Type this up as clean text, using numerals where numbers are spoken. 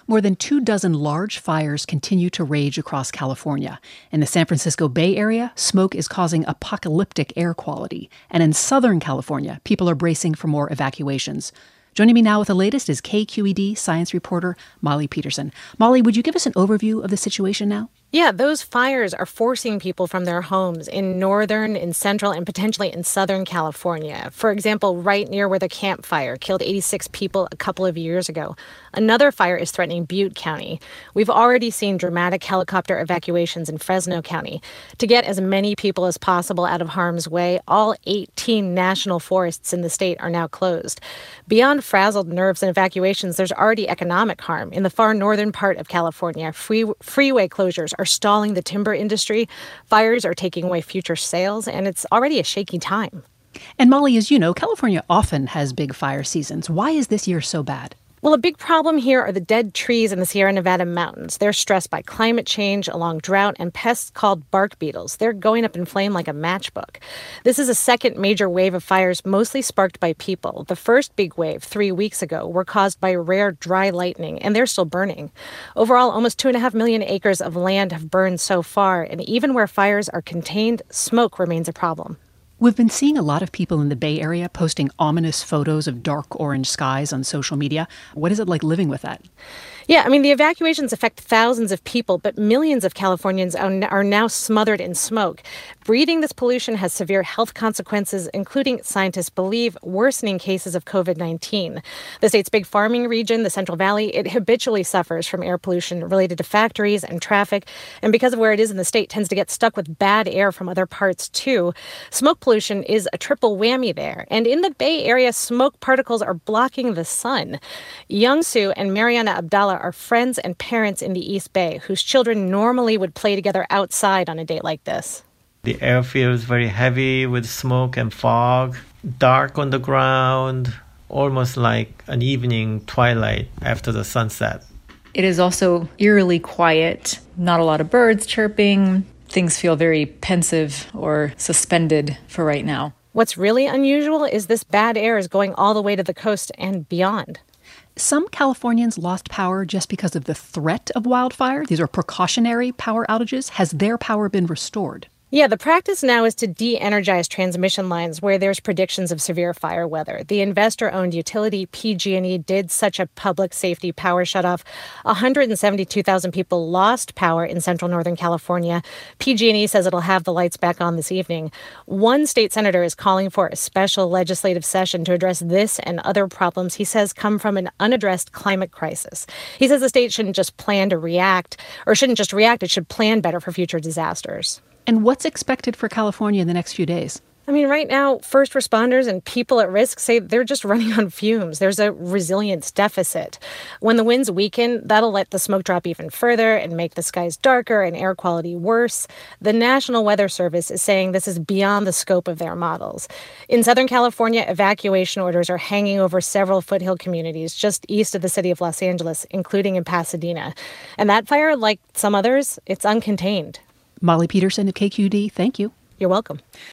More than 24 large fires continue to rage across California. In the San Francisco Bay Area, smoke is causing apocalyptic air quality. And in Southern California, people are bracing for more evacuations. Joining me now with the latest is KQED science reporter Molly Peterson. Molly, would you give us an overview of the situation now? Yeah, those fires are forcing people from their homes in northern, in central, and potentially in southern California. For example, right near where the Camp Fire killed 86 people a couple of years ago. Another fire is threatening Butte County. We've already seen dramatic helicopter evacuations in Fresno County. To get as many people as possible out of harm's way, all 18 national forests in the state are now closed. Beyond frazzled nerves and evacuations, there's already economic harm. In the far northern part of California, freeway closures are stalling the timber industry. Fires are taking away future sales, and it's already a shaky time. And Molly, as you know, California often has big fire seasons. Why is this year so bad? Well, a big problem here are the dead trees in the Sierra Nevada mountains. They're stressed by climate change, along drought, and pests called bark beetles. They're going up in flame like a matchbook. This is a second major wave of fires, mostly sparked by people. The first big wave, 3 weeks ago, were caused by rare dry lightning, and they're still burning. Overall, almost 2.5 million acres of land have burned so far, and even where fires are contained, smoke remains a problem. We've been seeing a lot of people in the Bay Area posting ominous photos of dark orange skies on social media. What is it like living with that? Yeah, the evacuations affect thousands of people, but millions of Californians are now smothered in smoke. Breathing this pollution has severe health consequences, including, scientists believe, worsening cases of COVID-19. The state's big farming region, the Central Valley, it habitually suffers from air pollution related to factories and traffic. And because of where it is in the state, tends to get stuck with bad air from other parts, too. Smoke pollution is a triple whammy there. And in the Bay Area, smoke particles are blocking the sun. Youngsu and Mariana Abdallah are friends and parents in the East Bay whose children normally would play together outside on a day like this. The air feels very heavy with smoke and fog, dark on the ground, almost like an evening twilight after the sunset. It is also eerily quiet, not a lot of birds chirping. Things feel very pensive or suspended for right now. What's really unusual is this bad air is going all the way to the coast and beyond. Some Californians lost power just because of the threat of wildfire. These are precautionary power outages. Has their power been restored? Yeah, the practice now is to de-energize transmission lines where there's predictions of severe fire weather. The investor-owned utility PG&E did such a public safety power shutoff. 172,000 people lost power in central Northern California. PG&E says it'll have the lights back on this evening. One state senator is calling for a special legislative session to address this and other problems he says come from an unaddressed climate crisis. He says the state shouldn't just plan to react, or shouldn't just react, it should plan better for future disasters. And what's expected for California in the next few days? Right now, first responders and people at risk say they're just running on fumes. There's a resilience deficit. When the winds weaken, that'll let the smoke drop even further and make the skies darker and air quality worse. The National Weather Service is saying this is beyond the scope of their models. In Southern California, evacuation orders are hanging over several foothill communities just east of the city of Los Angeles, including in Pasadena. And that fire, like some others, it's uncontained. Molly Peterson of KQED, thank you. You're welcome.